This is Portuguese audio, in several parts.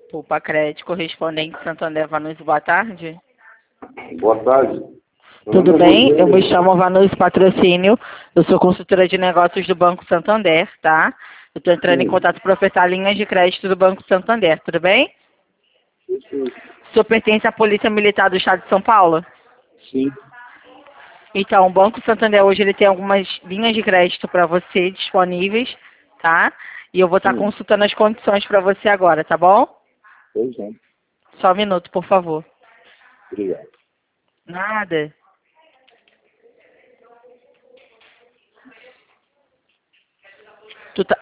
Poupa Crédito, correspondente Santander Vanucci, boa tarde. Boa tarde. Tudo bem? Eu me chamo Vanucci Patrocínio, eu sou consultora de negócios do Banco Santander, tá? Eu estou entrando em contato para ofertar linhas de crédito do Banco Santander, tudo bem? Sim. O senhor pertence à Polícia Militar do Estado de São Paulo? Sim. Então, o Banco Santander hoje ele tem algumas linhas de crédito para você disponíveis, tá? E eu vou estar consultando as condições para você agora, tá bom? Pois não. Só um minuto, por favor. Obrigado. Nada. Tu tá...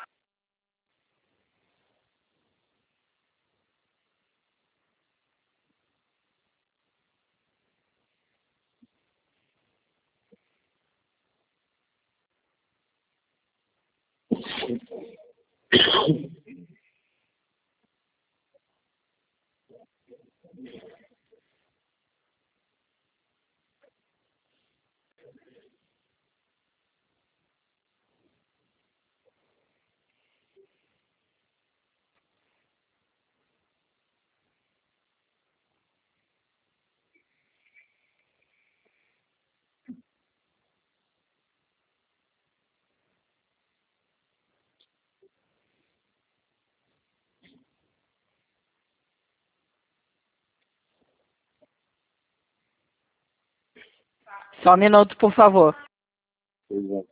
Só um minuto, por favor. Pois não.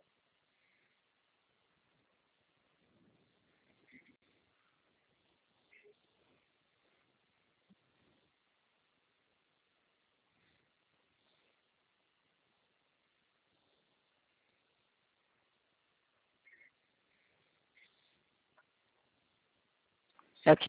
Aqui.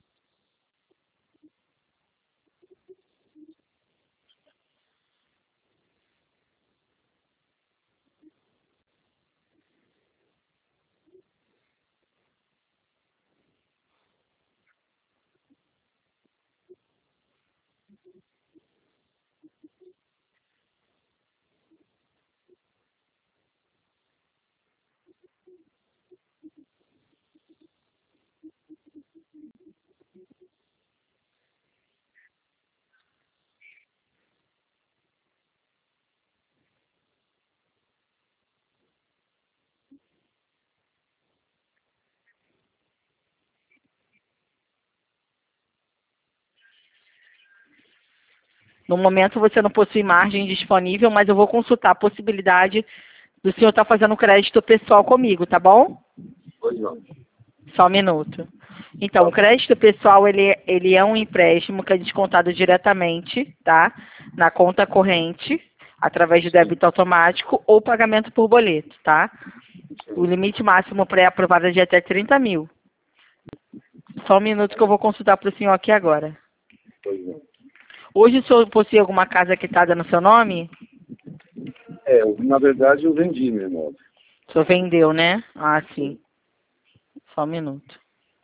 No momento você não possui margem disponível, mas eu vou consultar a possibilidade do senhor estar fazendo crédito pessoal comigo, tá bom? Pois não. Só um minuto. Então, o crédito pessoal, ele é um empréstimo que é descontado diretamente, tá? Na conta corrente, através de débito automático ou pagamento por boleto, tá? O limite máximo pré-aprovado é de até 30 mil. Só um minuto que eu vou consultar para o senhor aqui agora. Pois não. Hoje o senhor possui alguma casa quitada no seu nome? Na verdade eu vendi meu imóvel. O senhor vendeu, né? Ah, sim. Só um minuto.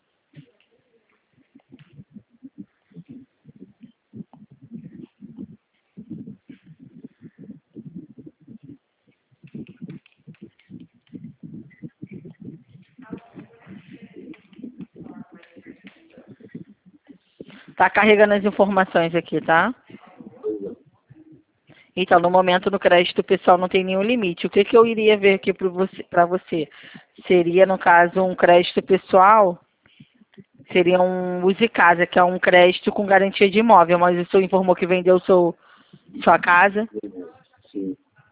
Tá carregando as informações aqui, tá? Então, no momento no crédito pessoal não tem nenhum limite. O que que eu iria ver aqui para você? Seria, no caso, um crédito pessoal, seria um Use Casa, que é um crédito com garantia de imóvel, mas o senhor informou que vendeu sua casa. Sim.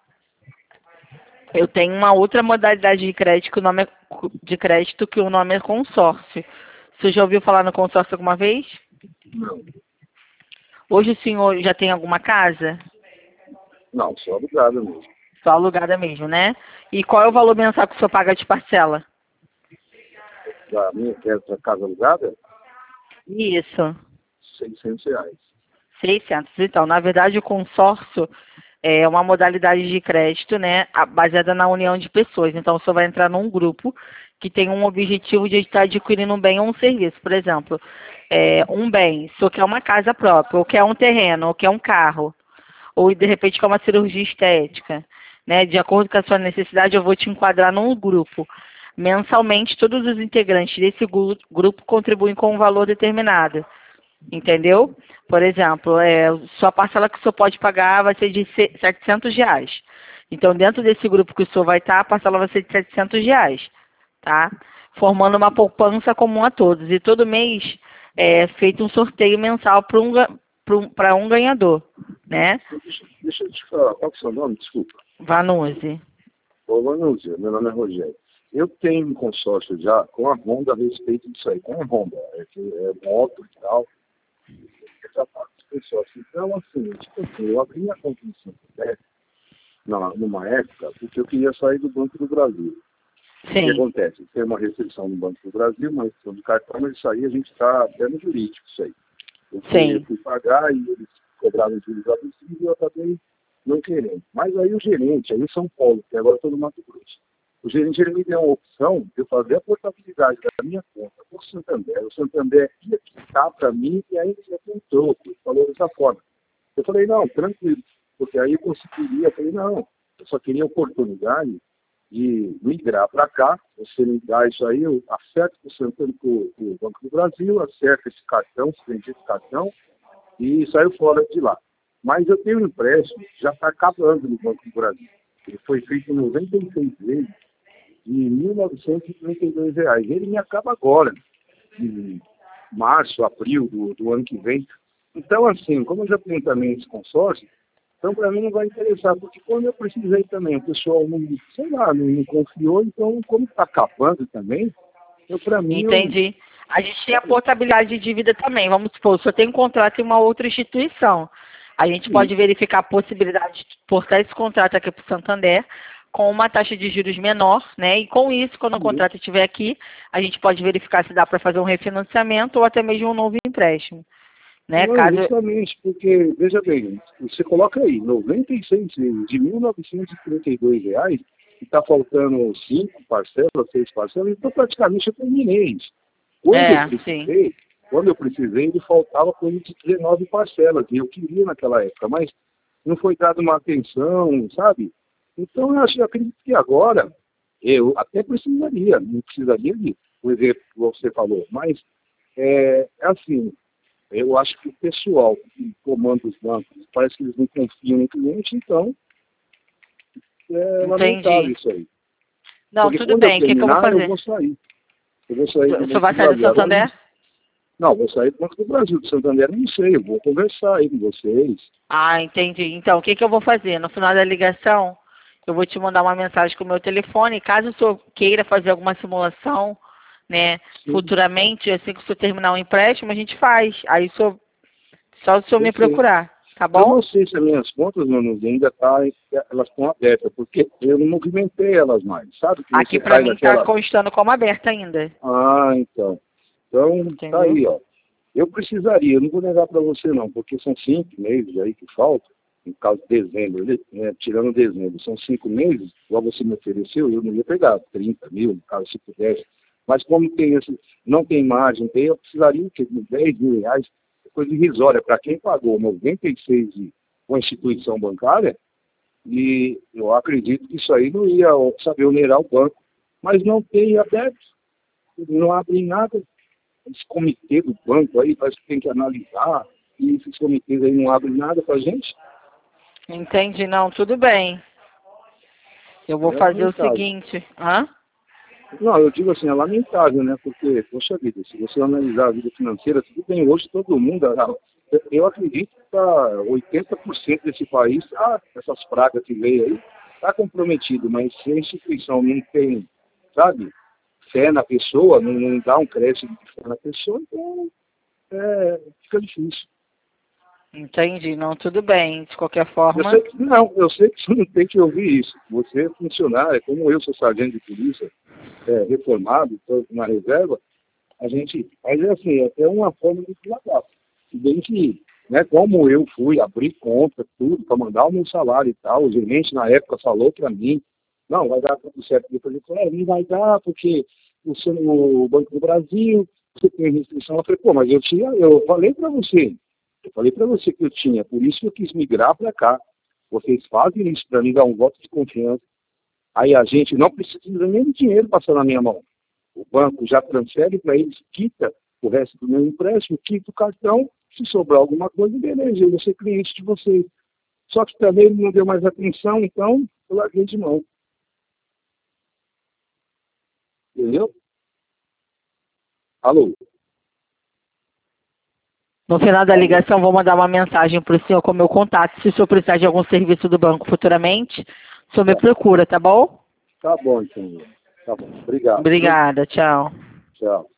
Eu tenho uma outra modalidade de crédito que o nome é consórcio. Você já ouviu falar no consórcio alguma vez? Não. Hoje o senhor já tem alguma casa? Não, só alugada mesmo. Só alugada mesmo, né? E qual é o valor mensal que o senhor paga de parcela? Da minha casa alugada, Isso, R$ 600. 600. Então, na verdade, o consórcio é uma modalidade de crédito, né, baseada na união de pessoas. Então, o senhor vai entrar num grupo que tem um objetivo de estar adquirindo um bem ou um serviço. Por exemplo, um bem, o senhor quer uma casa própria, ou quer um terreno, ou quer um carro, ou de repente quer uma cirurgia estética, né? De acordo com a sua necessidade, eu vou te enquadrar num grupo. Mensalmente, todos os integrantes desse grupo contribuem com um valor determinado. entendeu? Por exemplo, sua parcela que o senhor pode pagar vai ser de R$ 700. Então, dentro desse grupo que o senhor vai estar, a parcela vai ser de R$ 700, tá? Formando uma poupança comum a todos. E todo mês é feito um sorteio mensal para um ganhador, né? Deixa eu te falar, qual que é o seu nome? Desculpa. Vanuse. Ô, Vanúzia, meu nome é Rogério. Eu tenho um consórcio já com a Honda a respeito disso aí. Com a Honda, é moto e tal. Eu já faço consórcio. Então, assim, tipo assim, eu abri minha conta no Santander numa época porque eu queria sair do Banco do Brasil. O que Sim, acontece? Tem uma restrição no Banco do Brasil, uma restrição do cartão, mas isso aí a gente está até no jurídico, isso aí. Eu sim. fui pagar e eles cobraram juros abusivos e eu acabei não querendo. Mas aí o gerente, aí em São Paulo, que agora estou no Mato Grosso, o gerente ele me deu uma opção de eu fazer a portabilidade da minha conta por Santander. O Santander ia quitar para mim e aí ele ia ter um troco. Ele falou dessa forma. Eu falei, não, tranquilo, porque aí eu conseguiria. Eu falei, não, eu só queria oportunidade de migrar para cá. Você me dá isso aí, eu acerto com o Santander, com o Banco do Brasil, acerto esse cartão, se vende esse cartão e saio fora de lá. Mas eu tenho um empréstimo que já está acabando no Banco do Brasil. Ele foi feito em 96 vezes de R$ 1.932. Ele me acaba agora, em março, abril do ano que vem. Então, assim, como eu já tenho também esse consórcio, então para mim não vai interessar, porque quando eu precisei também, o pessoal não, sei lá, não confiou, então como está acabando também, para mim, Entendi. A gente tem a portabilidade de dívida também. Vamos supor, o senhor tem um contrato em uma outra instituição. A gente pode verificar a possibilidade de portar esse contrato aqui para o Santander com uma taxa de juros menor, né? E com isso, quando o contrato estiver aqui, a gente pode verificar se dá para fazer um refinanciamento ou até mesmo um novo empréstimo, né? Não, justamente, porque, veja bem, você coloca aí, 96 de R$ 1.932, e está faltando 5 parcelas, 6 parcelas, então praticamente eu terminei isso. Sim. Quando eu precisei, ele faltava coisa de 19 parcelas, e eu queria naquela época, mas não foi dada uma atenção, sabe? Então eu acredito que agora eu até precisaria, não precisaria de, por exemplo, que você falou, mas assim, eu acho que o pessoal que comanda os bancos, parece que eles não confiam no cliente, então é lamentável isso aí. Não, porque tudo quando bem. eu O que eu vou terminar, eu fazer? vou sair. Eu vou sair do O senhor Banco vai do sair do Brasil. Agora, Santander? não, vou sair do Banco do Brasil. Do Santander, não sei. Eu vou conversar aí com vocês. Ah, entendi. Então, o que eu vou fazer? No final da ligação, eu vou te mandar uma mensagem com o meu telefone. Caso o senhor queira fazer alguma simulação, né, Sim, futuramente, assim que o senhor terminar o empréstimo, a gente faz. Aí só o senhor me perfeito. procurar, tá Eu bom? não sei se as minhas contas, mano, ainda elas estão abertas, porque eu não movimentei elas mais. Sabe que Aqui você pra cai mim tá naquela... constando como aberta ainda. Ah, então. Então, tá Entendeu? aí, ó. Eu precisaria, eu não vou negar para você não, porque são 5 meses aí que faltam, no caso de dezembro, né, tirando dezembro, são 5 meses, igual você me ofereceu, eu não ia pegar 30 mil, no caso, se pudesse. Mas como não tem margem, eu precisaria de R$ 10.000, coisa irrisória, para quem pagou 96 de uma instituição bancária, e eu acredito que isso aí não ia saber onerar o banco. Mas não tem aberto, não abre nada. Esse comitê do banco aí parece que tem que analisar, e esses comitês aí não abrem nada para a gente. Entendi, não, tudo bem. Eu vou É fazer o lamentável. seguinte. Hã? Não, eu digo assim, é lamentável, né? Porque, poxa vida, se você analisar a vida financeira, tudo bem, hoje todo mundo, eu acredito que tá 80% desse país, essas pragas que veio aí, está comprometido, mas se a instituição não tem, sabe, fé na pessoa, não dá um crédito de fé na pessoa, então fica difícil. Entendi, não, tudo bem. De qualquer Eu forma. sei que, não, eu sei que você não tem que ouvir isso. Você é funcionário, como eu sou sargento de polícia, reformado, estou na reserva, mas é assim, é até uma forma de trabalhar. Se bem que, né, como eu fui abrir conta, tudo, para mandar o meu salário e tal, o gerente na época falou para mim, não, vai dar tudo certo. Depois ele falou, não vai dar, porque você no Banco do Brasil, você tem restrição. Eu falei, pô, mas eu falei para você. Eu falei para você que eu tinha, por isso que eu quis migrar para cá. Vocês fazem isso para mim, dar um voto de confiança. Aí a gente não precisa nem de dinheiro passar na minha mão. O banco já transfere para eles, quita o resto do meu empréstimo, quito o cartão, se sobrar alguma coisa, beleza, eu vou ser cliente de vocês. Só que também ele não deu mais atenção, então eu larguei de mão. Entendeu? Alô? No final da ligação, vou mandar uma mensagem para o senhor com o meu contato. Se o senhor precisar de algum serviço do banco futuramente, o senhor me procura, tá bom? Tá bom, então. Tá bom. Obrigado. Obrigada, tchau. Tchau.